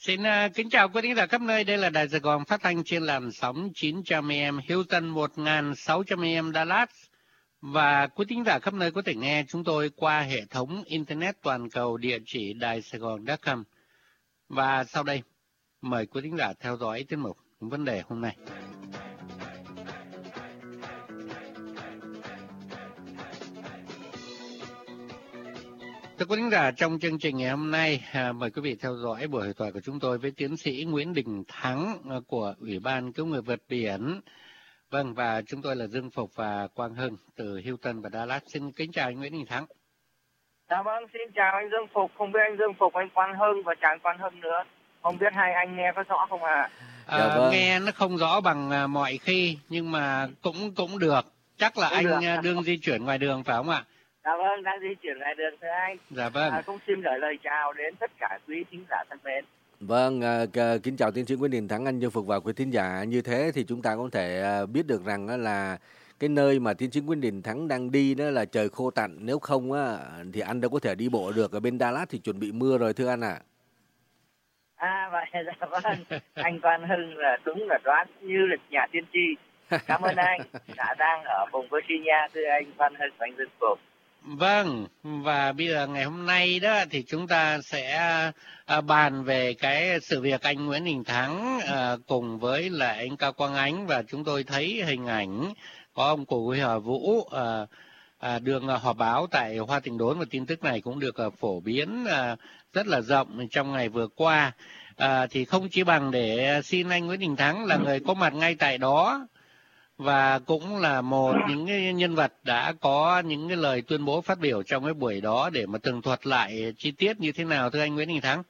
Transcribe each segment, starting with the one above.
Xin kính chào quý thính giả khắp nơi. Đây là Đài Sài Gòn phát thanh trên làn sóng 900 AM, Houston 1600 AM Dallas. Và quý thính giả khắp nơi có thể nghe chúng tôi qua hệ thống Internet toàn cầu địa chỉ đài-sài-gòn.com. Và sau đây, mời quý thính giả theo dõi tiết mục vấn đề hôm nay. Thưa quý thính giả, trong chương trình ngày hôm nay, mời quý vị theo dõi buổi hội thoại của chúng tôi với tiến sĩ Nguyễn Đình Thắng của Ủy ban Cứu người vượt biển. Vâng, và chúng tôi là Dương Phục và Quang Hưng từ Houston và Dallas. Xin kính chào anh Nguyễn Đình Thắng. Dạ vâng, xin chào anh Dương Phục. Không biết anh Dương Phục, anh Quang Hưng và chàng Quang Hưng nữa. Không biết hai anh nghe có rõ không ạ? Dạ vâng. Nghe nó không rõ bằng mọi khi, nhưng mà cũng được. Chắc là anh đương di chuyển ngoài đường phải không ạ? Dạ vâng, đang di chuyển ngoài đường thưa anh. Dạ vâng. Cũng xin gửi lời chào đến tất cả quý thính giả thân mến. Vâng, kính chào tiến sĩ Nguyễn Đình Thắng, anh Dương Phục và quý thính giả. Như thế thì chúng ta có thể biết được rằng là cái nơi mà tiến sĩ Nguyễn Đình Thắng đang đi đó là trời khô tạnh. Nếu không thì anh đâu có thể đi bộ được. Ở bên Dallas thì chuẩn bị mưa rồi thưa anh ạ. Vậy dạ vâng. Anh Quang Hưng là đúng là đoán như lịch nhà tiên tri. Cảm ơn anh. Đã đang ở vùng Virginia thưa anh Quang Hưng và anh Dương Phục. Vâng, và bây giờ ngày hôm nay đó thì chúng ta sẽ bàn về cái sự việc anh Nguyễn Đình Thắng cùng với lại anh Cao Quang Ánh, và chúng tôi thấy hình ảnh có ông Cụ Hờ Vũ đường họp báo tại Hoa Tịnh Đốn, và tin tức này cũng được phổ biến rất là rộng trong ngày vừa qua. Thì không chỉ bằng để xin anh Nguyễn Đình Thắng là người có mặt ngay tại đó, và cũng là một những cái nhân vật đã có những cái lời tuyên bố phát biểu trong cái buổi đó để mà tường thuật lại chi tiết như thế nào thưa anh Nguyễn Đình Thắng.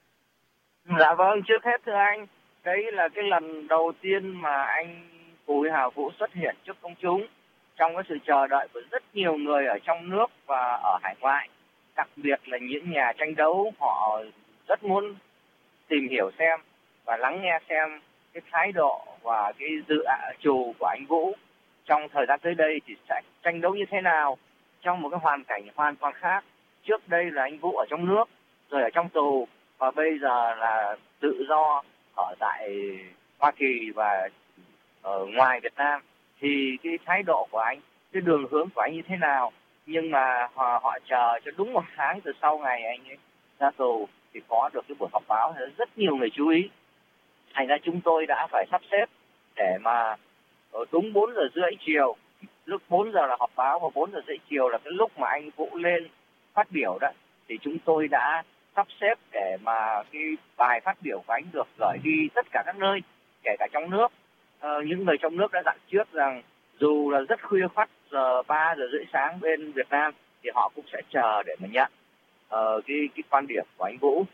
Dạ vâng, trước hết thưa anh, đấy là cái lần đầu tiên mà anh Bùi Hà Vũ xuất hiện trước công chúng trong cái sự chờ đợi của rất nhiều người ở trong nước và ở hải ngoại, đặc biệt là những nhà tranh đấu. Họ rất muốn tìm hiểu xem và lắng nghe xem cái thái độ và cái dự trù của anh Vũ trong thời gian tới đây thì sẽ tranh đấu như thế nào trong một cái hoàn cảnh hoàn toàn khác. Trước đây là anh Vũ ở trong nước, rồi ở trong tù, và bây giờ là tự do ở tại Hoa Kỳ và ở ngoài Việt Nam. Thì cái thái độ của anh, cái đường hướng của anh như thế nào. Nhưng mà họ chờ cho đúng 1 tháng từ sau ngày anh ấy ra tù thì có được cái buổi họp báo, rất nhiều người chú ý. Thành ra chúng tôi đã phải sắp xếp để mà ở đúng 4 giờ rưỡi chiều, lúc 4 giờ là họp báo và 4 giờ rưỡi chiều là cái lúc mà anh Vũ lên phát biểu đó, thì chúng tôi đã sắp xếp để mà cái bài phát biểu của anh được gửi đi tất cả các nơi, kể cả trong nước. Những người trong nước đã dặn trước rằng dù là rất khuya khoắt, giờ 3 giờ rưỡi sáng bên Việt Nam, thì họ cũng sẽ chờ để mà nhận cái quan điểm của anh Vũ.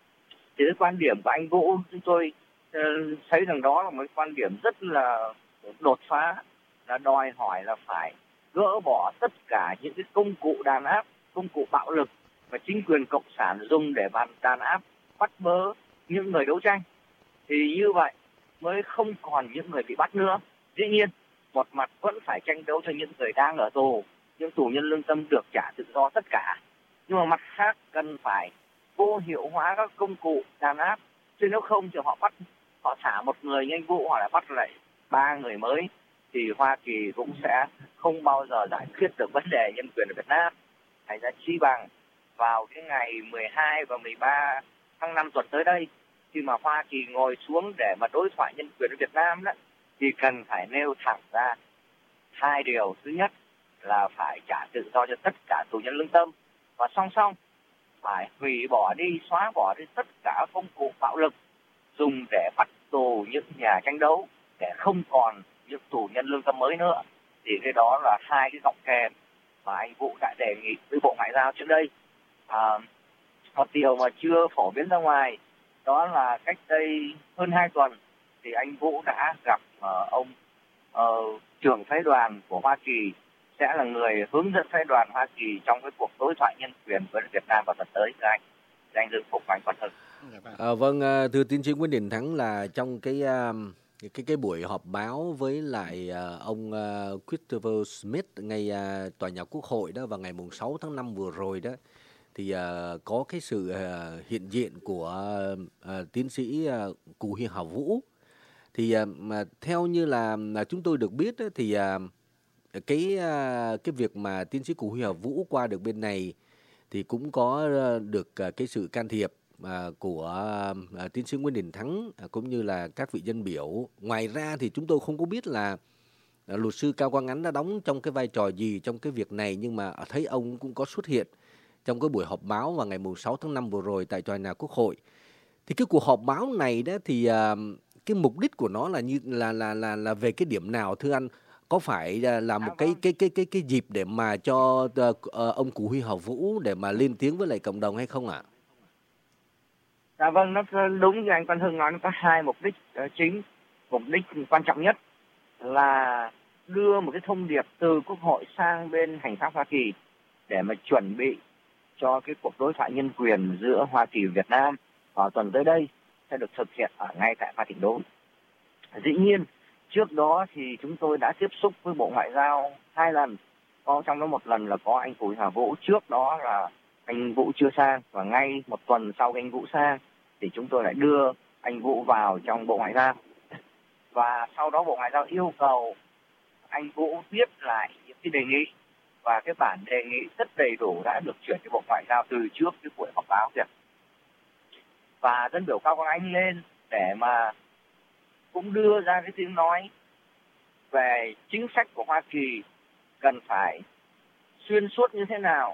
Thì cái quan điểm của anh Vũ chúng tôi thấy rằng đó là một quan điểm rất là đột phá, là đòi hỏi là phải gỡ bỏ tất cả những cái công cụ đàn áp, công cụ bạo lực mà chính quyền cộng sản dùng để đàn áp, bắt bớ những người đấu tranh. Thì như vậy mới không còn những người bị bắt nữa. Dĩ nhiên, một mặt vẫn phải tranh đấu cho những người đang ở tù, những tù nhân lương tâm được trả tự do tất cả. Nhưng mà mặt khác cần phải vô hiệu hóa các công cụ đàn áp, chứ nếu không thì họ thả một người như anh Vũ, họ lại bắt lại 3 người mới, thì Hoa Kỳ cũng sẽ không bao giờ giải quyết được vấn đề nhân quyền ở Việt Nam. Thành ra chi bằng vào cái ngày 12 và 13 tháng 5 tuần tới đây, khi mà Hoa Kỳ ngồi xuống để mà đối thoại nhân quyền ở Việt Nam đó, thì cần phải nêu thẳng ra 2 điều. Thứ nhất là phải trả tự do cho tất cả tù nhân lương tâm, và song song phải hủy bỏ đi, xóa bỏ đi tất cả công cụ bạo lực dùng để bắt tù những nhà tranh đấu, để không còn những tù nhân lương tâm mới nữa. Thì cái đó là 2 cái gọng kềm mà anh Vũ đã đề nghị với Bộ Ngoại giao trước đây. Một điều mà chưa phổ biến ra ngoài đó là cách đây hơn 2 tuần thì anh Vũ đã gặp ông trưởng phái đoàn của Hoa Kỳ, sẽ là người hướng dẫn phái đoàn Hoa Kỳ trong cái cuộc đối thoại nhân quyền với Việt Nam vào tuần tới. Anh Dương Phục, anh Quang Hưng. Vâng, thưa tiến sĩ Nguyễn Đình Thắng, là trong cái buổi họp báo với lại ông Christopher Smith ngay tòa nhà Quốc hội đó vào ngày 6 tháng 5 vừa rồi đó, thì có cái sự hiện diện của tiến sĩ Cù Huy Hào Vũ. Thì mà theo như là chúng tôi được biết á, thì cái việc mà tiến sĩ Cù Huy Hào Vũ qua được bên này thì cũng có được cái sự can thiệp của tiến sĩ Nguyễn Đình Thắng cũng như là các vị dân biểu. Ngoài ra thì chúng tôi không có biết là luật sư Cao Quang Ánh đã đóng trong cái vai trò gì trong cái việc này, nhưng mà thấy ông cũng có xuất hiện trong cái buổi họp báo vào ngày 6 tháng 5 vừa rồi tại tòa nhà Quốc hội. Thì cái cuộc họp báo này đó thì cái mục đích của nó là như là về cái điểm nào thưa anh? Có phải là một cái dịp để mà cho ông Cù Huy Hào Vũ để mà lên tiếng với lại cộng đồng hay không ạ? Dạ vâng, nó đúng như anh Văn Hưng nói, nó có hai mục đích chính. Mục đích quan trọng nhất là đưa một cái thông điệp từ Quốc hội sang bên hành pháp Hoa Kỳ để mà chuẩn bị cho cái cuộc đối thoại nhân quyền giữa Hoa Kỳ và Việt Nam vào tuần tới đây sẽ được thực hiện ở ngay tại Pha Thịnh Đốn. Dĩ nhiên, trước đó thì chúng tôi đã tiếp xúc với Bộ Ngoại giao 2 lần. Trong đó một lần là có anh Cù Huy Hào Vũ, trước đó là anh Vũ chưa sang, và ngay một tuần sau anh Vũ sang thì chúng tôi lại đưa anh Vũ vào trong Bộ Ngoại giao. Và sau đó Bộ Ngoại giao yêu cầu anh Vũ viết lại những cái đề nghị, và cái bản đề nghị rất đầy đủ đã được chuyển cho Bộ Ngoại giao từ trước cái buổi họp báo kìa. Và dân biểu Cao Quang Ánh lên để mà cũng đưa ra cái tiếng nói về chính sách của Hoa Kỳ cần phải xuyên suốt như thế nào,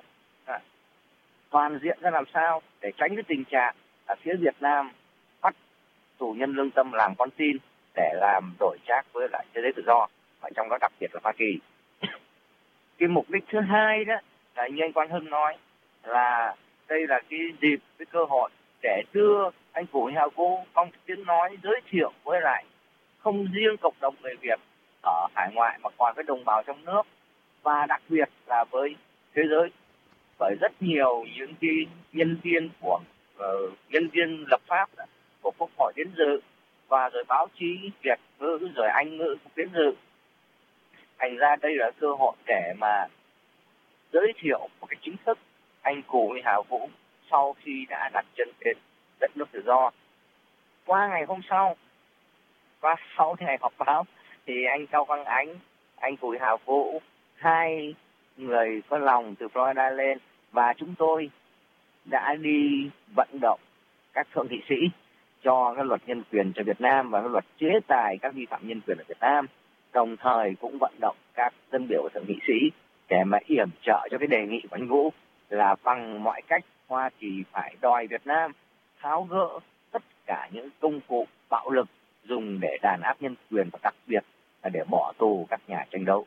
toàn diện ra làm sao để tránh cái tình trạng ở phía Việt Nam bắt tù nhân lương tâm làm con tin để làm đổi trác với lại thế giới tự do, và trong đó đặc biệt là Hoa Kỳ. Cái mục đích thứ hai đó là như anh Quang Hưng nói, là đây là cái dịp, cái cơ hội để đưa anh Cù Huy Hào Vũ có một tiếng nói giới thiệu với lại không riêng cộng đồng người Việt ở hải ngoại mà còn với đồng bào trong nước, và đặc biệt là với thế giới. Bởi rất nhiều những cái nhân viên của nhân viên lập pháp của Quốc hội đến dự, và rồi báo chí Việt ngữ rồi Anh ngữ cũng đến dự. Thành ra đây là cơ hội để mà giới thiệu một cái chính thức anh Cù Huy Hào Vũ sau khi đã đặt chân đến đất nước tự do. Qua ngày hôm sau, qua 6 ngày họp báo, thì anh Cao Quang Ánh, anh Cù Huy Hào Vũ, hai người có lòng từ Florida lên, và chúng tôi đã đi vận động các thượng nghị sĩ cho cái luật nhân quyền cho Việt Nam và cái luật chế tài các vi phạm nhân quyền ở Việt Nam, đồng thời cũng vận động các dân biểu thượng nghị sĩ để mà yểm trợ cho cái đề nghị của anh Vũ là bằng mọi cách Hoa Kỳ phải đòi Việt Nam tháo gỡ tất cả những công cụ bạo lực dùng để đàn áp nhân quyền, và đặc biệt là để bỏ tù các nhà tranh đấu.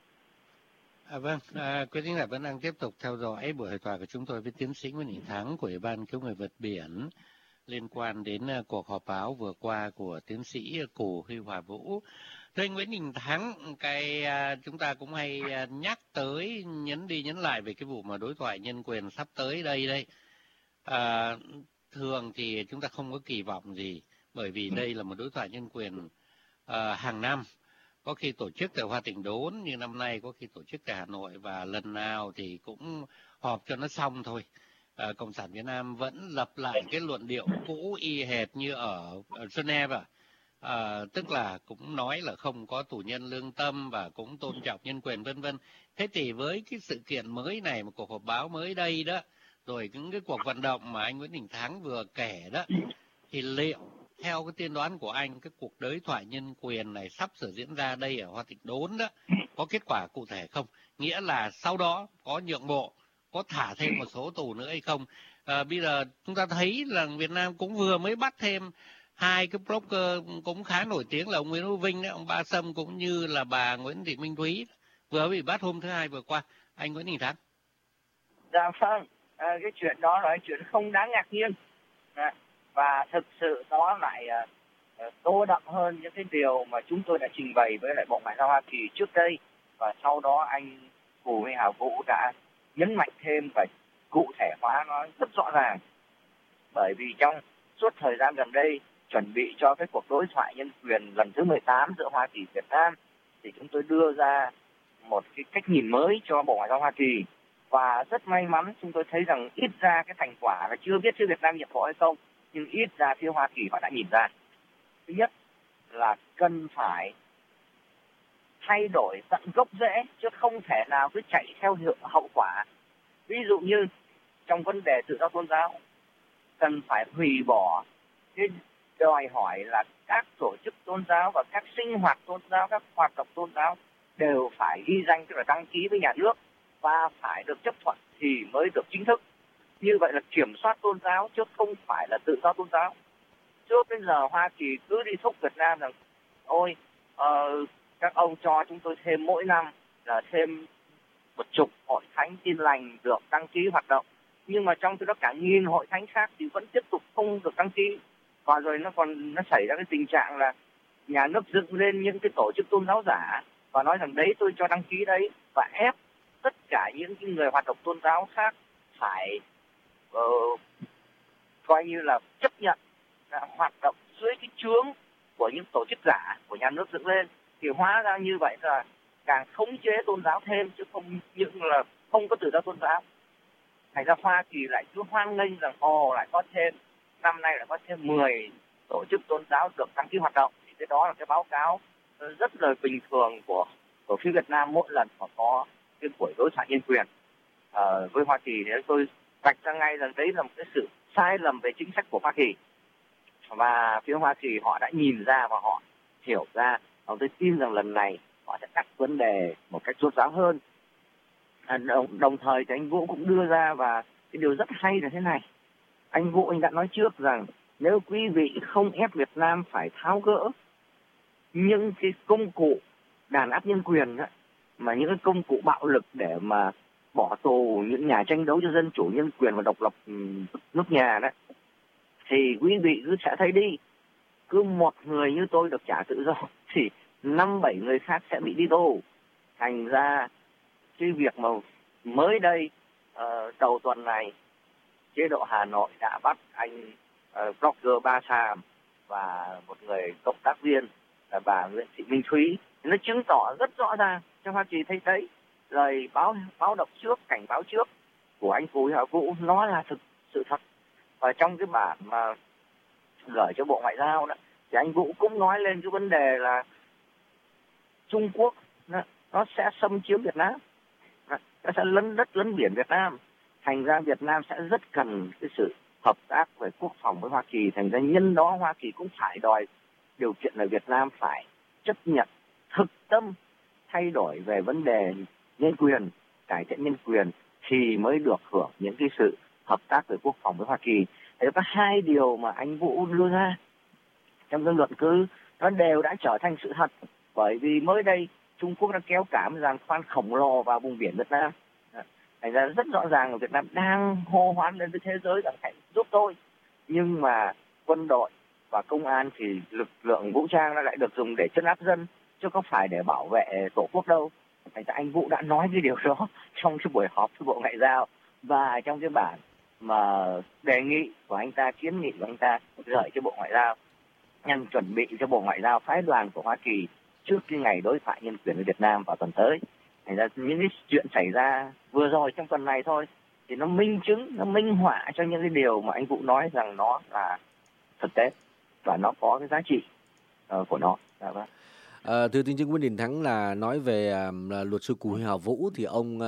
Vâng, quý thính giả vẫn đang tiếp tục theo dõi buổi hội thoại của chúng tôi với tiến sĩ Nguyễn Đình Thắng của Ủy ban Cứu người vượt biển liên quan đến cuộc họp báo vừa qua của tiến sĩ Cù Huy Hào Vũ. Thưa anh Nguyễn Đình Thắng, chúng ta cũng hay nhắc tới, nhấn đi nhấn lại về cái vụ mà đối thoại nhân quyền sắp tới đây. Thường thì chúng ta không có kỳ vọng gì, bởi vì đây là một đối thoại nhân quyền hàng năm. Có khi tổ chức tại Hoa Thịnh Đốn, như năm nay có khi tổ chức tại Hà Nội, và lần nào thì cũng họp cho nó xong thôi. Cộng sản Việt Nam vẫn lặp lại cái luận điệu cũ y hệt như ở Geneva. Tức là cũng nói là không có tù nhân lương tâm và cũng tôn trọng nhân quyền vân vân. Thế thì với cái sự kiện mới này, một cuộc họp báo mới đây đó, rồi những cái cuộc vận động mà anh Nguyễn Đình Thắng vừa kể đó, thì liệu theo cái tiên đoán của anh, cái cuộc đối thoại nhân quyền này sắp sửa diễn ra đây ở Hoa Thịnh Đốn đó, có kết quả cụ thể không? Nghĩa là sau đó có nhượng bộ, có thả thêm một số tù nữa hay không? Bây giờ chúng ta thấy là Việt Nam cũng vừa mới bắt thêm hai cái blogger cũng khá nổi tiếng là ông Nguyễn Hữu Vinh, ông Ba Sâm, cũng như là bà Nguyễn Thị Minh Thúy, vừa bị bắt hôm thứ Hai vừa qua. Anh Nguyễn Đình Thắng. Dạ vâng, cái chuyện đó là chuyện không đáng ngạc nhiên. Và thực sự đó lại tô đậm hơn những cái điều mà chúng tôi đã trình bày với lại Bộ Ngoại giao Hoa Kỳ trước đây, và sau đó anh Cù Huy Hào Vũ đã nhấn mạnh thêm và cụ thể hóa nó rất rõ ràng. Bởi vì trong suốt thời gian gần đây chuẩn bị cho cái cuộc đối thoại nhân quyền lần thứ 18 giữa Hoa Kỳ và Việt Nam, thì chúng tôi đưa ra một cái cách nhìn mới cho Bộ Ngoại giao Hoa Kỳ, Và rất may mắn chúng tôi thấy rằng ít ra cái thành quả là chưa biết phía Việt Nam nhập hộ hay không, nhưng ít ra phía Hoa Kỳ họ đã nhìn ra. Thứ nhất là cần phải thay đổi tận gốc rễ, chứ không thể nào cứ chạy theo hậu quả. Ví dụ như trong vấn đề tự do tôn giáo, cần phải hủy bỏ cái đòi hỏi là các tổ chức tôn giáo và các sinh hoạt tôn giáo, các hoạt động tôn giáo đều phải ghi danh, tức là đăng ký với nhà nước và phải được chấp thuận thì mới được chính thức. Như vậy là kiểm soát tôn giáo chứ không phải là tự do tôn giáo. Trước đến giờ Hoa Kỳ cứ đi thúc Việt Nam rằng ôi các ông cho chúng tôi thêm mỗi năm là thêm 10 hội thánh Tin Lành được đăng ký hoạt động, nhưng mà trong đó cả nghìn hội thánh khác thì vẫn tiếp tục không được đăng ký. Và rồi nó xảy ra cái tình trạng là nhà nước dựng lên những cái tổ chức tôn giáo giả và nói rằng đấy tôi cho đăng ký đấy, và ép tất cả những cái người hoạt động tôn giáo khác phải coi như là chấp nhận hoạt động dưới cái chướng của những tổ chức giả của nhà nước dựng lên. Thì hóa ra như vậy là càng khống chế tôn giáo thêm, chứ không những là không có tự do tôn giáo. Thành ra Hoa Kỳ lại cứ hoan nghênh rằng lại có thêm, năm nay lại có thêm 10 tổ chức tôn giáo được đăng ký hoạt động. Thì cái đó là cái báo cáo rất là bình thường của phía Việt Nam mỗi lần mà có cái buổi đối thoại nhân quyền với Hoa Kỳ. Thì tôi vạch ra ngay rằng đấy là một cái sự sai lầm về chính sách của Hoa Kỳ, và phía Hoa Kỳ họ đã nhìn ra và họ hiểu ra. Tôi tin rằng lần này họ sẽ đặt vấn đề một cách rốt ráo hơn. Đồng thời thì anh Vũ cũng đưa ra, và cái điều rất hay là thế này. Anh Vũ anh đã nói trước rằng nếu quý vị không ép Việt Nam phải tháo gỡ những cái công cụ đàn áp nhân quyền đó, mà những cái công cụ bạo lực để mà bỏ tù những nhà tranh đấu cho dân chủ, nhân quyền và độc lập nước nhà đó, thì quý vị cứ sẽ thấy đi, cứ một người như tôi được trả tự do thì 5-7 người khác sẽ bị đi tù. Thành ra cái việc mà mới đây đầu tuần này chế độ Hà Nội đã bắt anh blogger Ba Sàm và một người cộng tác viên là bà Nguyễn Thị Minh Thúy, nó chứng tỏ rất rõ ràng cho Hoa Kỳ thấy đấy, lời báo động trước, cảnh báo trước của anh Bùi Hà Vũ nó là sự thật. Và trong cái bản mà gửi cho Bộ Ngoại giao đó, thì anh Vũ cũng nói lên cái vấn đề là Trung Quốc nó sẽ xâm chiếm Việt Nam, nó sẽ lấn đất lấn biển Việt Nam. Thành ra Việt Nam sẽ rất cần cái sự hợp tác về quốc phòng với Hoa Kỳ. Thành ra nhân đó Hoa Kỳ cũng phải đòi điều kiện là Việt Nam phải chấp nhận thực tâm thay đổi về vấn đề nhân quyền, cải thiện nhân quyền thì mới được hưởng những cái sự hợp tác về quốc phòng với Hoa Kỳ. Thế có hai điều mà anh Vũ đưa ra trong cái luận cứ nó đều đã trở thành sự thật, bởi vì mới đây Trung Quốc đã kéo cả một giàn khoan khổng lồ vào vùng biển Việt Nam. Thành ra rất rõ ràng là Việt Nam đang hô hoán lên với thế giới rằng hãy giúp tôi. Nhưng mà quân đội và công an thì lực lượng vũ trang nó lại được dùng để trấn áp dân, chứ không phải để bảo vệ tổ quốc đâu. Thành ra anh Vũ đã nói cái điều đó trong cái buổi họp với Bộ Ngoại giao, và trong cái bản mà đề nghị của anh ta, kiến nghị của anh ta gửi cho Bộ Ngoại giao, nhằm chuẩn bị cho Bộ Ngoại giao phái đoàn của Hoa Kỳ trước cái ngày đối thoại nhân quyền với Việt Nam vào tuần tới. Thành ra những cái chuyện xảy ra vừa rồi trong tuần này thôi thì nó minh chứng, nó minh họa cho những cái điều mà anh Vũ nói rằng nó là thực tế và nó có cái giá trị của nó. Thưa tiến sĩ Nguyễn Đình Thắng, là nói về luật sư Bùi Hà Vũ thì ông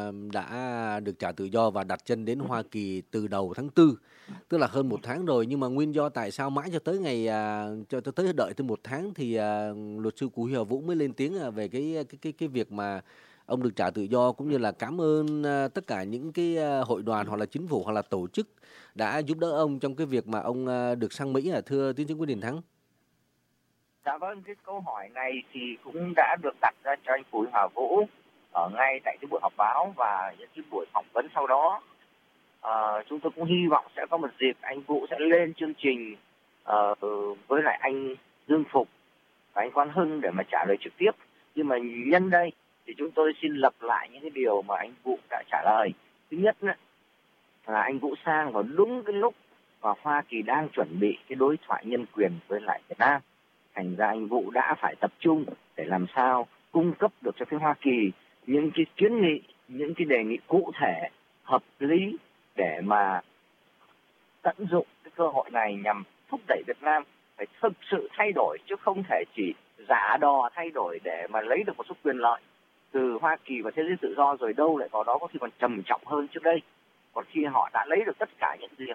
đã được trả tự do và đặt chân đến Hoa Kỳ từ đầu tháng 4, tức là hơn 1 tháng rồi. Nhưng mà nguyên do tại sao mãi cho tới ngày cho tới đợi tới 1 tháng thì luật sư Bùi Hà Vũ mới lên tiếng về cái việc mà ông được trả tự do, cũng như là cảm ơn tất cả những cái hội đoàn hoặc là chính phủ hoặc là tổ chức đã giúp đỡ ông trong cái việc mà ông được sang Mỹ, thưa tiến sĩ Nguyễn Đình Thắng? Dạ vâng, cái câu hỏi này thì cũng đã được đặt ra cho anh Bùi Hà Vũ ở ngay tại cái buổi họp báo và những cái buổi phỏng vấn sau đó. Chúng tôi cũng hy vọng sẽ có một dịp anh Vũ sẽ lên chương trình với lại anh Dương Phục và anh Quang Hưng để mà trả lời trực tiếp. Nhưng mà nhân đây thì chúng tôi xin lặp lại những cái điều mà anh Vũ đã trả lời. Thứ nhất là anh Vũ sang vào đúng cái lúc mà Hoa Kỳ đang chuẩn bị cái đối thoại nhân quyền với lại Việt Nam. Thành ra anh Vũ đã phải tập trung để làm sao cung cấp được cho phía Hoa Kỳ những cái kiến nghị những cái đề nghị cụ thể, hợp lý để mà tận dụng cái cơ hội này nhằm thúc đẩy Việt Nam phải thực sự thay đổi, chứ không thể chỉ giả đò thay đổi để mà lấy được một số quyền lợi từ Hoa Kỳ và thế giới tự do, rồi đâu lại vào đó có khi còn trầm trọng hơn trước đây. Còn khi họ đã lấy được tất cả những gì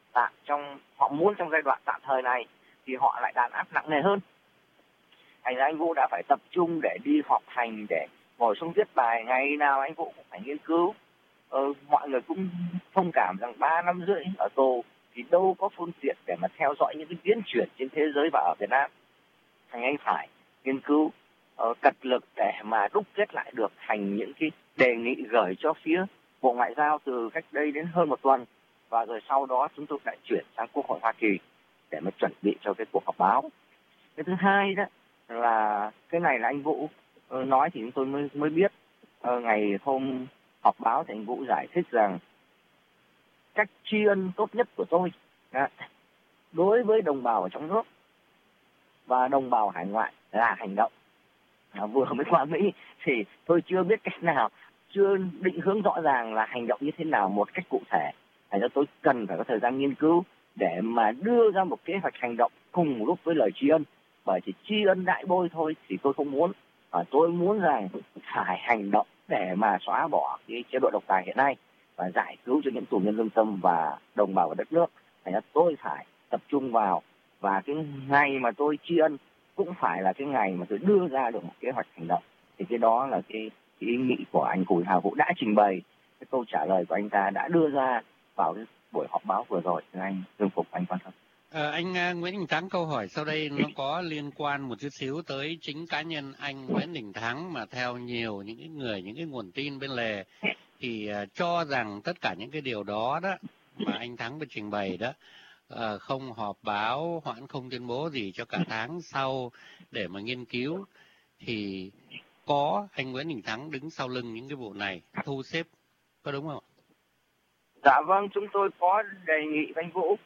họ muốn trong giai đoạn tạm thời này thì họ lại đàn áp nặng nề hơn. Thành ra anh Vũ đã phải tập trung để đi họp hành, để ngồi xuống viết bài, ngày nào anh Vũ cũng phải nghiên cứu. Mọi người cũng thông cảm rằng 3 năm rưỡi ở tù thì đâu có phương tiện để mà theo dõi những cái biến chuyển trên thế giới và ở Việt Nam. Thành anh phải nghiên cứu cật lực để mà đúc kết lại được thành những cái đề nghị gửi cho phía Bộ Ngoại giao từ cách đây đến hơn một tuần, và rồi sau đó chúng tôi lại chuyển sang Quốc hội Hoa Kỳ để mà chuẩn bị cho cái cuộc họp báo. Cái thứ hai đó là cái này là anh Vũ nói thì chúng tôi mới biết. Ngày hôm họp báo thì anh Vũ giải thích rằng cách tri ân tốt nhất của tôi đối với đồng bào ở trong nước và đồng bào hải ngoại là hành động. Vừa mới qua Mỹ thì tôi chưa biết cách nào, chưa định hướng rõ ràng là hành động như thế nào một cách cụ thể. Thành ra tôi cần phải có thời gian nghiên cứu để mà đưa ra một kế hoạch hành động cùng lúc với lời tri ân. Bởi chỉ tri ân đại bôi thôi thì tôi không muốn. Tôi muốn rằng phải hành động để mà xóa bỏ cái chế độ độc tài hiện nay và giải cứu cho những tù nhân lương tâm và đồng bào ở đất nước. Thành ra tôi phải tập trung vào, và cái ngày mà tôi tri ân cũng phải là cái ngày mà tôi đưa ra được một kế hoạch hành động. Thì cái đó là cái ý nghĩ của anh Bùi Hào Vũ đã trình bày, cái câu trả lời của anh ta đã đưa ra vào cái buổi họp báo vừa rồi. Anh Dương Phục, anh quan tâm. Anh Nguyễn Đình Thắng, câu hỏi sau đây nó có liên quan một chút xíu tới chính cá nhân anh Nguyễn Đình Thắng, mà theo nhiều những cái người, những cái nguồn tin bên lề thì cho rằng tất cả những cái điều đó mà anh Thắng vừa trình bày đó, không họp báo, hoãn không tuyên bố gì cho cả tháng sau để mà nghiên cứu, thì có anh Nguyễn Đình Thắng đứng sau lưng những cái vụ này thu xếp, có đúng không? Dạ vâng, chúng tôi có đề nghị với anh Vũ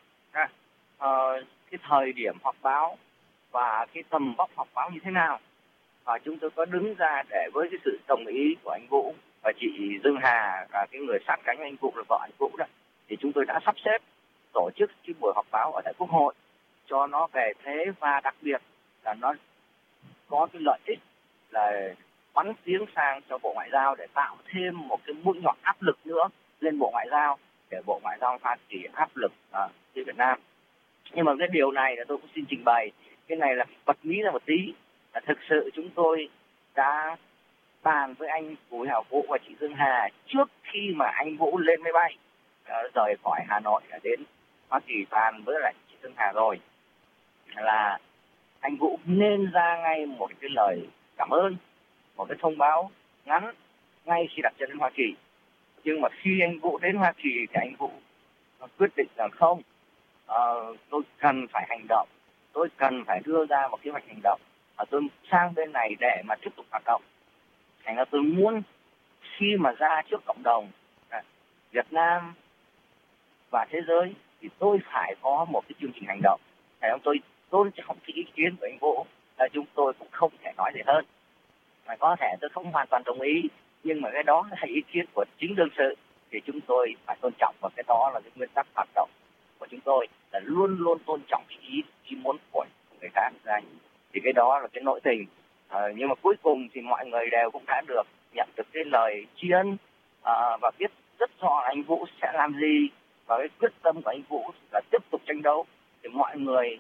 cái thời điểm họp báo và cái tầm vóc họp báo như thế nào. Chúng tôi có đứng ra để với cái sự đồng ý của anh Vũ và chị Dương Hà, và cái người sát cánh anh Vũ là vợ anh Vũ đó, thì chúng tôi đã sắp xếp tổ chức cái buổi họp báo ở tại Quốc hội cho nó về thế, và đặc biệt là nó có cái lợi ích là bắn tiếng sang cho Bộ Ngoại giao để tạo thêm một cái mũi nhọn áp lực nữa lên Bộ Ngoại giao, để Bộ Ngoại giao Hoa Kỳ áp lực trên Việt Nam. Nhưng mà cái điều này là tôi cũng xin trình bày, cái này là bật mí ra một tí, là thực sự chúng tôi đã bàn với anh Bùi Hào Vũ và chị Dương Hà trước khi mà anh Vũ lên máy bay rời khỏi Hà Nội đến Hoa Kỳ, bàn với lại chị Dương Hà rồi, là anh Vũ nên ra ngay một cái lời cảm ơn, một cái thông báo ngắn ngay khi đặt chân đến Hoa Kỳ. Nhưng mà khi anh Vũ đến Hoa Kỳ thì anh Vũ quyết định rằng không, tôi cần phải hành động, tôi cần phải đưa ra một kế hoạch hành động, tôi sang bên này để mà tiếp tục hoạt động. Thành ra tôi muốn khi mà ra trước cộng đồng Việt Nam và thế giới thì tôi phải có một cái chương trình hành động. Thành ra tôi tôn trọng cái ý kiến của anh Vũ, chúng tôi cũng không thể nói gì hơn. Mà có thể tôi không hoàn toàn đồng ý, nhưng mà cái đó là ý kiến của chính đương sự thì chúng tôi phải tôn trọng, và cái đó là cái nguyên tắc hoạt động của chúng tôi, là luôn luôn tôn trọng cái ý muốn của người khác ra. Thì cái đó là cái nội tình. Nhưng mà cuối cùng thì mọi người đều cũng đã được nhận được cái lời tri ân và biết rất rõ anh Vũ sẽ làm gì, và cái quyết tâm của anh Vũ là tiếp tục tranh đấu. Thì mọi người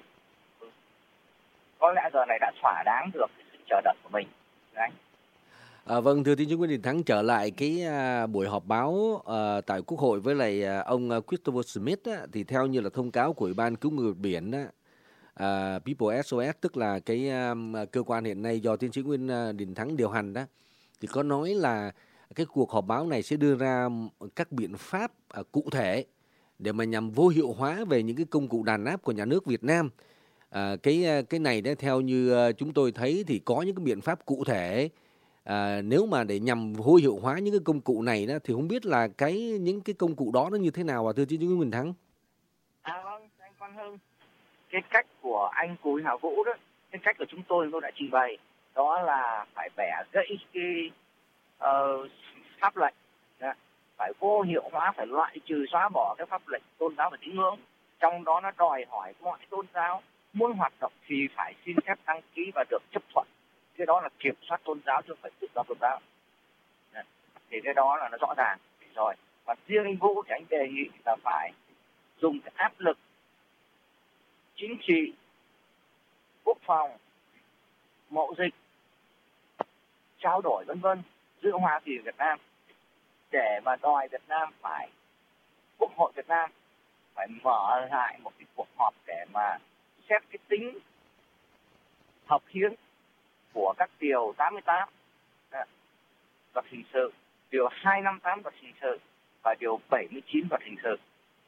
có lẽ giờ này đã thỏa đáng được cái sự chờ đợi của mình. Đấy. Vâng, thưa tiến sĩ Nguyễn Đình Thắng, trở lại cái buổi họp báo tại Quốc hội với lại ông Christopher Smith thì theo như là thông cáo của Ủy ban Cứu người biển People SOS, tức là cái cơ quan hiện nay do tiến sĩ Nguyễn Đình Thắng điều hành đó, thì có nói là cái cuộc họp báo này sẽ đưa ra các biện pháp cụ thể để mà nhằm vô hiệu hóa về những cái công cụ đàn áp của nhà nước Việt Nam. Cái này đó, theo như chúng tôi thấy thì có những cái biện pháp cụ thể. Nếu mà để nhằm vô hiệu hóa những cái công cụ này đó, thì không biết là những cái công cụ đó nó như thế nào, thưa tiến sĩ Nguyễn Đình Thắng? Vâng, anh Quang Hưng, cái cách của anh Bùi Hào Vũ đó, cái cách của chúng tôi đã trình bày, đó là phải bẻ gãy cái pháp lệnh phải vô hiệu hóa, phải loại trừ, xóa bỏ cái pháp lệnh tôn giáo và tín ngưỡng. Trong đó nó đòi hỏi mọi tôn giáo muốn hoạt động thì phải xin phép đăng ký và được chấp thuận. Cái đó là kiểm soát tôn giáo chứ không phải tự do tôn giáo. Thì cái đó là nó rõ ràng rồi. Và riêng anh Vũ thì anh đề nghị là phải dùng cái áp lực chính trị, quốc phòng, mậu dịch, trao đổi vân vân giữa Hoa Kỳ và Việt Nam để mà đòi Việt Nam phải, Quốc hội Việt Nam phải mở lại một cái cuộc họp để mà xét cái tính hợp hiến của các điều 88 luật hình sự, điều 258 luật hình sự và điều 79 luật hình sự.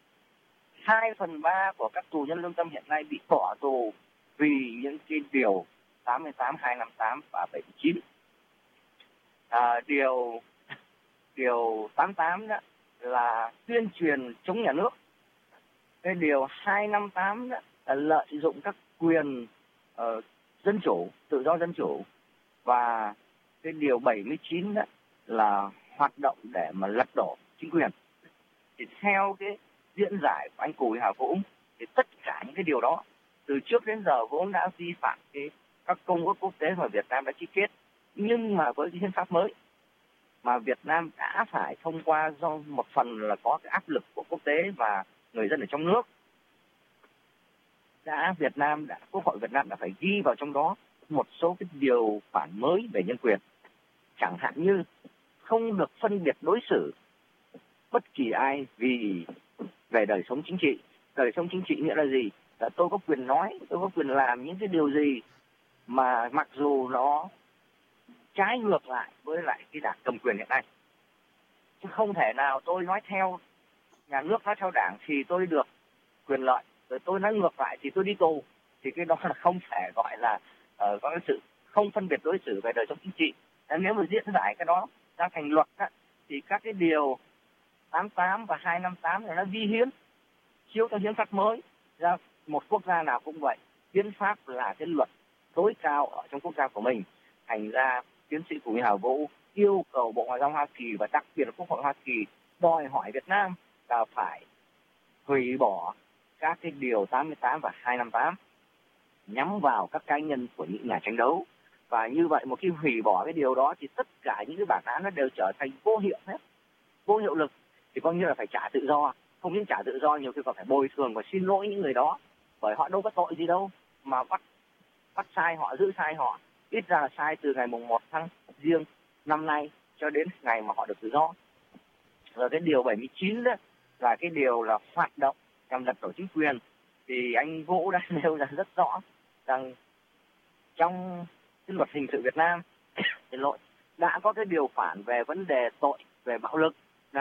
2/3 của các tù nhân lương tâm hiện nay bị bỏ tù vì những cái điều 88, 258 và 79. Điều 88 đó là tuyên truyền chống nhà nước. Cái điều 258 đó là lợi dụng các quyền dân chủ, tự do dân chủ. Và cái điều 79 đó là hoạt động để mà lật đổ chính quyền. Thì theo cái diễn giải của anh Cùi Hà Vũ thì tất cả những cái điều đó từ trước đến giờ vốn đã vi phạm các công ước quốc tế mà Việt Nam đã ký kết. Nhưng mà với cái hiến pháp mới mà Việt Nam đã phải thông qua do một phần là có cái áp lực của quốc tế và người dân ở trong nước, Quốc hội Việt Nam đã phải ghi vào trong đó một số cái điều khoản mới về nhân quyền. Chẳng hạn như không được phân biệt đối xử bất kỳ ai về đời sống chính trị. Đời sống chính trị nghĩa là gì? Là tôi có quyền nói, tôi có quyền làm những cái điều gì mà mặc dù nó trái ngược lại với lại cái đảng cầm quyền hiện nay. Chứ không thể nào tôi nói theo nhà nước, nói theo đảng thì tôi được quyền lợi, rồi tôi nói ngược lại thì tôi đi tù. Thì cái đó là không thể gọi là có cái sự không phân biệt đối xử về đời sống chính trị. Nếu mà diễn giải cái đó ra thành luật á, thì các cái điều 88 và 258 này nó vi hiến, chiếu theo hiến pháp mới. Ra một quốc gia nào cũng vậy, hiến pháp là cái luật tối cao ở trong quốc gia của mình. Thành ra tiến sĩ Cùi Hà Vũ yêu cầu Bộ Ngoại giao Hoa Kỳ và đặc biệt là Quốc hội Hoa Kỳ đòi hỏi Việt Nam là phải hủy bỏ các cái điều 88 và 258 nhắm vào các cá nhân của những nhà tranh đấu. Và như vậy một khi hủy bỏ cái điều đó thì tất cả những cái bản án nó đều trở thành vô hiệu hết, vô hiệu lực. Thì coi như là phải trả tự do, không những trả tự do, nhiều khi còn phải bồi thường và xin lỗi những người đó, bởi họ đâu có tội gì đâu mà bắt sai họ, giữ sai họ. Ít ra là sai từ ngày mùng 1 tháng Giêng năm nay cho đến ngày mà họ được tự do. Rồi cái điều 79 đó là cái điều là hoạt động nhằm lật đổ chính quyền. Thì anh Vũ đã nêu ra rất rõ rằng trong cái luật hình sự Việt Nam đã có cái điều khoản về vấn đề tội về bạo lực.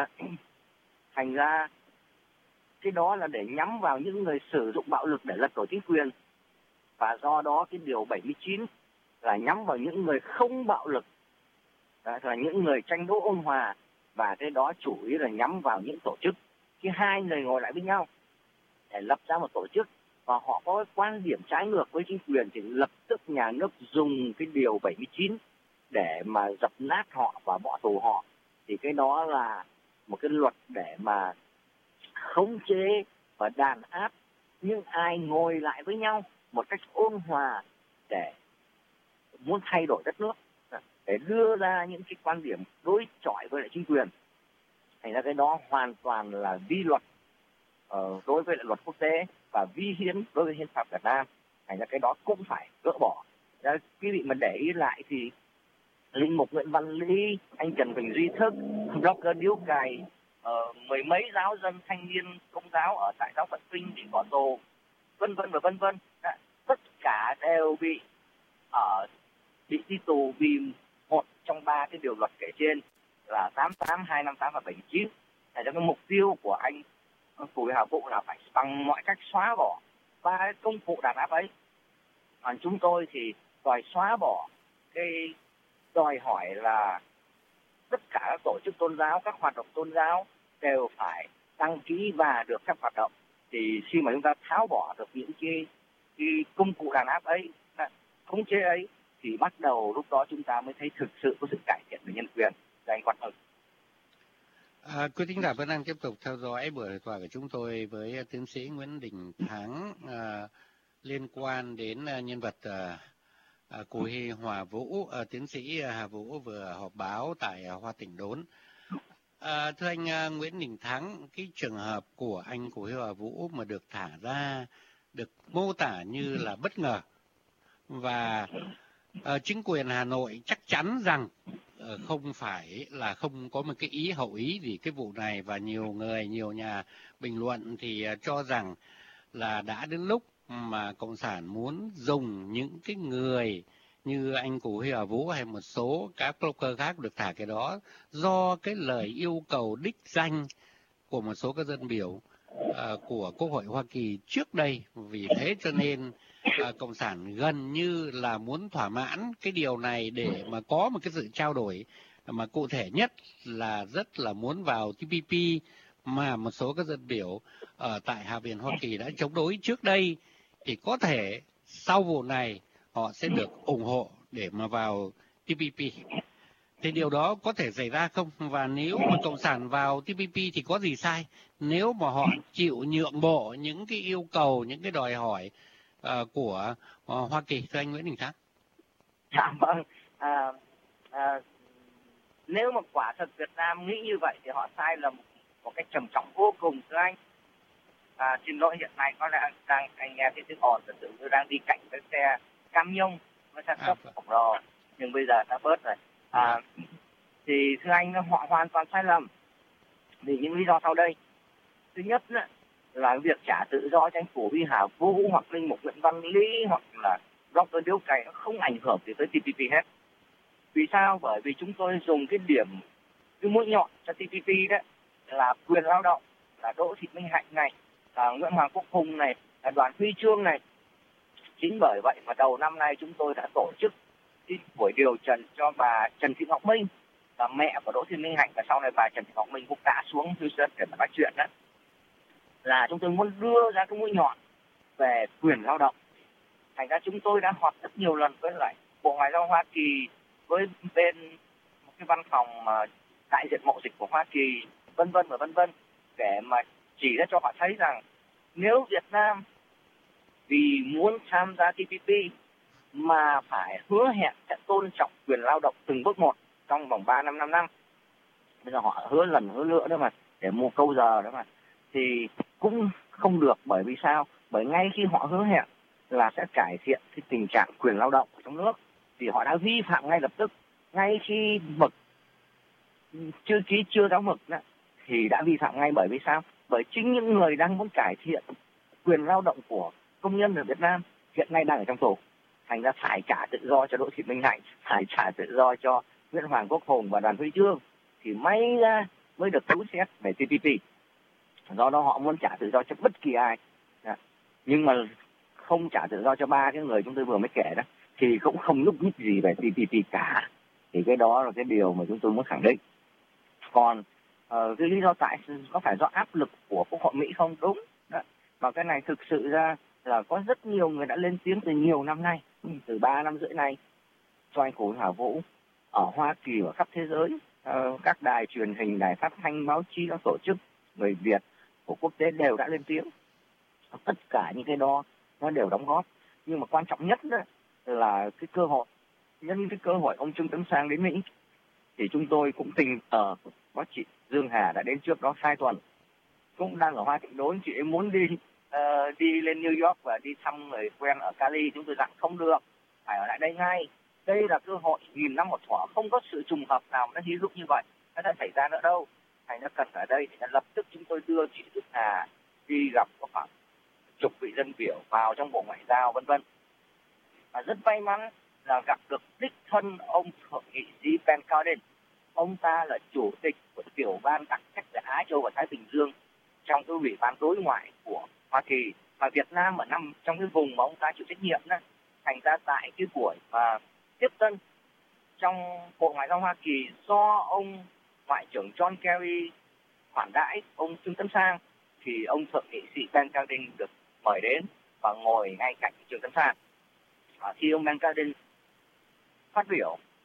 Thành ra cái đó là để nhắm vào những người sử dụng bạo lực để lật đổ chính quyền. Và do đó cái điều 79 là nhắm vào những người không bạo lực, là những người tranh đấu ôn hòa. Và cái đó chủ yếu là nhắm vào những tổ chức. Khi hai người ngồi lại với nhau để lập ra một tổ chức và họ có cái quan điểm trái ngược với chính quyền thì lập tức nhà nước dùng cái điều 79 để mà dập nát họ và bỏ tù họ. Thì cái đó là một cái luật để mà khống chế và đàn áp những ai ngồi lại với nhau một cách ôn hòa để muốn thay đổi đất nước, để đưa ra những cái quan điểm đối chọi với lại chính quyền. Thành ra cái đó hoàn toàn là vi luật đối với lại luật quốc tế và vi hiến đối với hiến pháp Việt Nam. Thành ra cái đó cũng phải gỡ bỏ. Quý vị mà để ý lại thì linh mục Nguyễn Văn Lý, anh Trần Huỳnh Duy Thức, blogger Điếu Cày, mười mấy giáo dân thanh niên công giáo ở tại giáo phận Vinh bị bỏ tù, vân vân và vân vân. Tất cả đều bị đi tù vì một trong ba cái điều luật kể trên là 88, 258 và 79. Thành ra cái mục tiêu của anh Cùi Hà Vũ là phải bằng mọi cách xóa bỏ ba cái công cụ đàn áp ấy. Còn chúng tôi thì đòi xóa bỏ cái đòi hỏi là tất cả các tổ chức tôn giáo, các hoạt động tôn giáo đều phải đăng ký và được phép hoạt động. Thì khi mà chúng ta tháo bỏ được những cái công cụ đàn áp ấy, khống chế ấy, thì bắt đầu lúc đó chúng ta mới thấy thực sự có sự cải thiện về nhân quyền. Anh Quang Hưng. Quý thính giả vẫn đang tiếp tục theo dõi buổi đối thoại của chúng tôi với tiến sĩ Nguyễn Đình Thắng liên quan đến nhân vật Cù Huy Hòa Vũ. Tiến sĩ Hà Vũ vừa họp báo tại Hoa Tỉnh Đốn. Thưa anh Nguyễn Đình Thắng, cái trường hợp của anh Cù Huy Hòa Vũ mà được thả ra được mô tả như là bất ngờ, và chính quyền Hà Nội chắc chắn rằng không phải là không có một cái hậu ý gì cái vụ này, và nhiều nhà bình luận thì cho rằng là đã đến lúc mà Cộng sản muốn dùng những cái người như anh Cù Huy Hòa Vũ hay một số các blogger khác được thả cái đó do cái lời yêu cầu đích danh của một số các dân biểu của Quốc hội Hoa Kỳ trước đây. Vì thế cho nên Cộng sản gần như là muốn thỏa mãn cái điều này để mà có một cái sự trao đổi, mà cụ thể nhất là rất là muốn vào TPP mà một số các dân biểu ở tại Hạ viện Hoa Kỳ đã chống đối trước đây, thì có thể sau vụ này họ sẽ được ủng hộ để mà vào TPP. Thì điều đó có thể xảy ra không? Và nếu mà Cộng sản vào TPP thì có gì sai nếu mà họ chịu nhượng bộ những cái yêu cầu, những cái đòi hỏi của Hoa Kỳ? Thưa anh Nguyễn Đình Thắng. Dạ vâng. Nếu mà quả thật Việt Nam nghĩ như vậy thì họ sai lầm một cách trầm trọng vô cùng, thưa anh. Xin lỗi, hiện nay có lẽ anh nghe cái tiếng ồn thật sự như đang đi cạnh với xe cam nhông với xe sốc khổng lồ, nhưng bây giờ đã bớt rồi. Thì thưa anh, họ hoàn toàn sai lầm vì những lý do sau đây. Thứ nhất là việc trả tự do cho anh Cù Huy Hà Vũ hoặc linh mục Nguyễn Văn Lý hoặc là Dr. Điếu Cày nó không ảnh hưởng gì tới TPP hết. Vì sao? Bởi vì chúng tôi dùng cái mũi nhọn cho TPP đấy là quyền lao động, là Đỗ Thị Minh Hạnh này, là Nguyễn Hoàng Quốc Hùng này, là Đoàn Huy Chương này. Chính bởi vậy mà đầu năm nay chúng tôi đã tổ chức cái buổi điều trần cho bà Trần Thị Ngọc Minh, là mẹ của Đỗ Thị Minh Hạnh, và sau này bà Trần Thị Ngọc Minh cũng đã xuống Houston để mà nói chuyện đó. Là chúng tôi muốn đưa ra cái mũi nhọn về quyền lao động. Thành ra chúng tôi đã họp rất nhiều lần với lại Bộ Ngoại giao Hoa Kỳ, với bên một cái văn phòng đại diện mậu dịch của Hoa Kỳ, vân vân, để mà chỉ ra cho họ thấy rằng nếu Việt Nam vì muốn tham gia TPP mà phải hứa hẹn sẽ tôn trọng quyền lao động từng bước một trong vòng 3 năm, 5 năm. Bây giờ họ hứa lần hứa nữa đó mà, để mua câu giờ đó mà, thì cũng không được. Bởi vì sao? Bởi ngay khi họ hứa hẹn là sẽ cải thiện cái tình trạng quyền lao động ở trong nước, thì họ đã vi phạm ngay lập tức. Ngay khi mực chưa giáo mực đó, thì đã vi phạm ngay. Bởi vì sao? Bởi chính những người đang muốn cải thiện quyền lao động của công nhân ở Việt Nam hiện nay đang ở trong tù. Thành ra phải trả tự do cho Đỗ Thị Minh Hạnh, phải trả tự do cho Nguyễn Hoàng Quốc Hùng và Đoàn Huy Chương thì may ra mới được cứu xét về TPP. Do đó họ muốn trả tự do cho bất kỳ ai. Nhưng mà không trả tự do cho ba cái người chúng tôi vừa mới kể đó thì cũng không nhúc nhích gì về TPP cả. Thì cái đó là cái điều mà chúng tôi muốn khẳng định. Còn cái lý do tại có phải do áp lực của Quốc hội Mỹ không? Đúng. Đó. Và cái này thực sự ra là có rất nhiều người đã lên tiếng từ nhiều năm nay, từ 3 năm rưỡi nay, cho anh Cù Huy Hà Vũ ở Hoa Kỳ và khắp thế giới. Các đài truyền hình, đài phát thanh, báo chí, các tổ chức người Việt của quốc tế đều đã lên tiếng. Tất cả những cái đó nó đều đóng góp. Nhưng mà quan trọng nhất đó là cái cơ hội. Nhân cái cơ hội ông Trương Tấn Sang đến Mỹ thì chúng tôi cũng tình cờ có chị Dương Hà đã đến trước đó 2 tuần, cũng đang ở Hoa Thị Đốn. Chị ấy muốn đi lên New York và đi thăm người quen ở Cali. Chúng tôi dặn không được, phải ở lại đây ngay. Đây là cơ hội nghìn năm một thuở, không có sự trùng hợp nào nó ví dụ như vậy nó đã xảy ra nữa đâu. Thành nó cần ở đây thì lập tức chúng tôi đưa chị Dương Hà đi gặp có khoảng chục vị dân biểu vào trong Bộ Ngoại giao vân vân. Và rất may mắn là gặp được đích thân ông thượng nghị sĩ Ben Cardin. Ông ta là chủ tịch của tiểu ban đặc trách về Á Châu và Thái Bình Dương trong cái ủy ban đối ngoại của Hoa Kỳ, mà Việt Nam ở trong cái vùng mà ông ta chịu trách nhiệm đó. Thành ra tại cái buổi mà tiếp tân trong Bộ Ngoại giao Hoa Kỳ do ông Ngoại trưởng John Kerry khoản đãi ông Trương Tấn Sang, thì ông thượng nghị sĩ Ben Cardin được mời đến và ngồi ngay cạnh Trương Tấn Sang. Khi ông Ben Cardin phát biểu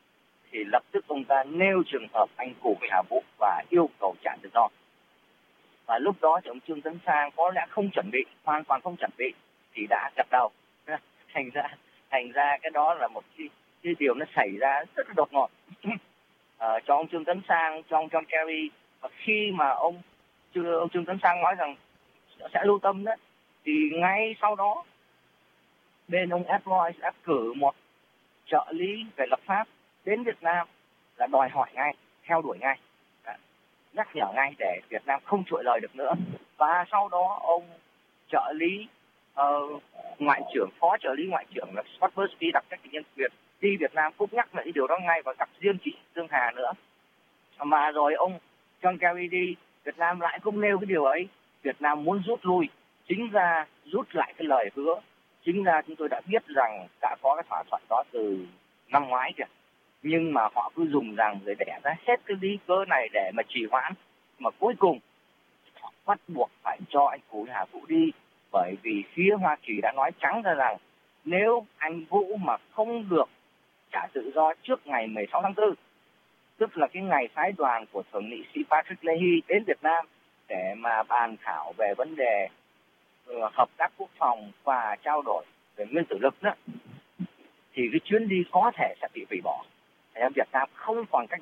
thì lập tức ông ta nêu trường hợp anh Cù Huy Hà Vũ và yêu cầu trả tự do. Và lúc đó thì ông Trương Tấn Sang có lẽ không chuẩn bị, hoàn toàn không chuẩn bị thì đã gật đầu. Thành ra cái đó là một cái điều nó xảy ra rất là đột ngột cho ông Trương Tấn Sang, cho ông John Kerry. Và khi mà ông Trương Tấn Sang nói rằng sẽ lưu tâm đó, thì ngay sau đó bên ông Ed Royce đã cử một trợ lý về lập pháp đến Việt Nam là đòi hỏi ngay, theo đuổi ngay, nhắc nhở ngay để Việt Nam không chuỗi lời được nữa. Và sau đó ông trợ lý ngoại trưởng, phó trợ lý ngoại trưởng là Scott Bursby đặc trách nhân quyền đi Việt Nam cũng nhắc lại điều đó ngay và gặp riêng chị Dương Hà nữa. Mà rồi ông John Kerry đi, Việt Nam lại cũng nêu cái điều ấy, Việt Nam muốn rút lui, chính ra rút lại cái lời hứa. Chính ra chúng tôi đã biết rằng đã có cái thỏa thuận đó từ năm ngoái kìa, nhưng mà họ cứ dùng rằng để đẻ ra hết cái lý cớ này để mà trì hoãn, mà cuối cùng họ bắt buộc phải cho anh Cù Huy Hà Vũ đi, bởi vì phía Hoa Kỳ đã nói trắng ra rằng nếu anh Vũ mà không được trả tự do trước ngày 16 tháng 4, tức là cái ngày phái đoàn của Thượng nghị sĩ Patrick Leahy đến Việt Nam để mà bàn thảo về vấn đề hợp tác quốc phòng và trao đổi về nguyên tử lực đó, thì cái chuyến đi có thể sẽ bị hủy bỏ. Việt Nam không còn cách